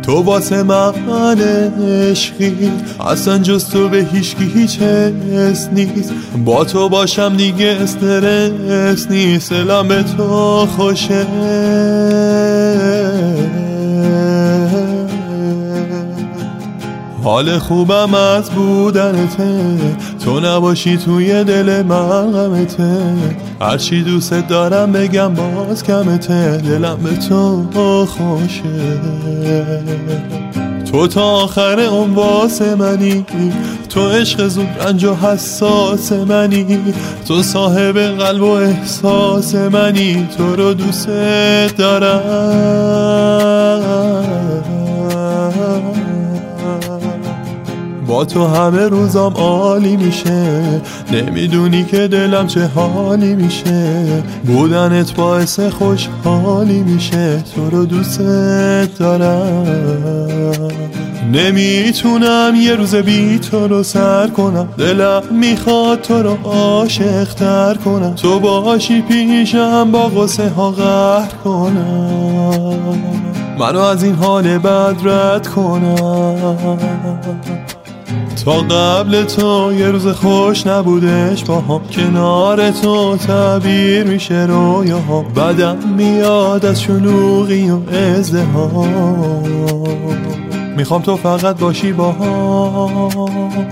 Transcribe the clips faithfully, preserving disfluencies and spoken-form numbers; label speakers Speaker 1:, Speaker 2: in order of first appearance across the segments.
Speaker 1: تو واسه من عشقی، اصلا جز تو به هیچکی هیچ حس نیست. با تو باشم دیگه استرس نیست، دلم به تو خوشه. حال خوبم از بودنته، تو نباشی توی دل من غمته. هرچی دوست دارم بگم باز کمته، دلم به تو خوشه. تو تا آخر اون واسه منی، تو عشق زود رنج و حساس منی. تو صاحب قلب و احساس منی، تو رو دوست دارم. با تو همه روزام عالی میشه، نمیدونی که دلم چه حالی میشه. بودنت باعث خوشحالی میشه، تو رو دوست دارم. نمیتونم یه روز بی تو رو سر کنم، دلم میخواد تو رو عاشق تر کنم. تو باشی پیشم با غصه ها قهر کنم، منو از این حال بد رد کنم. تا قبل تو یه روز خوش نبودش با هم، کنار تو تعبیر میشه رویاها. بدم میاد از شلوغی و ازدحام، میخوام تو فقط باشی با هم.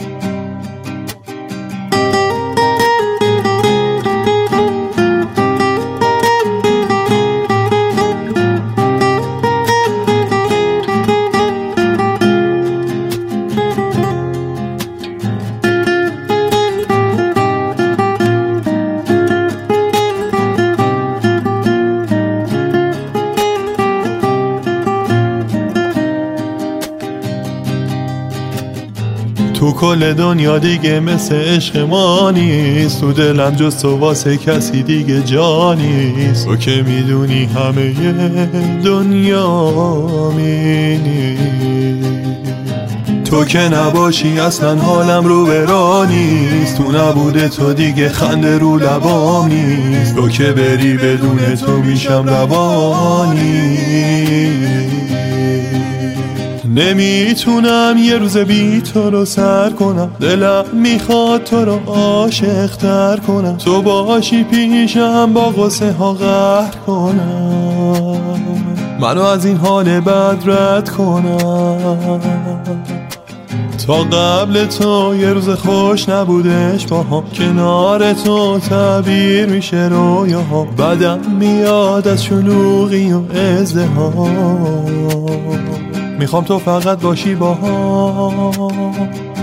Speaker 1: تو کل دنیا دیگه مثل عشق ما نیست، تو دلم جز تو واسه کسی دیگه جا نیست. تو که میدونی همه دنیا مینی، تو که نباشی اصلا حالم رو برا نیست. تو نبوده تو دیگه خنده رو لبام نیست، تو که بری بدون تو میشم روانی. نمیتونم یه روز بی تو رو سر کنم، دلم میخواد تو رو عاشق تر کنم. تو باشی پیشم با غصه ها قهر کنم، منو از این حال بد رد کنم. تا قبل تو یه روز خوش نبودش با هم، کنار تو تعبیر میشه رویاها. بدم میاد از شلوغی و ازدحام، میخوام تو فقط باشی با هم.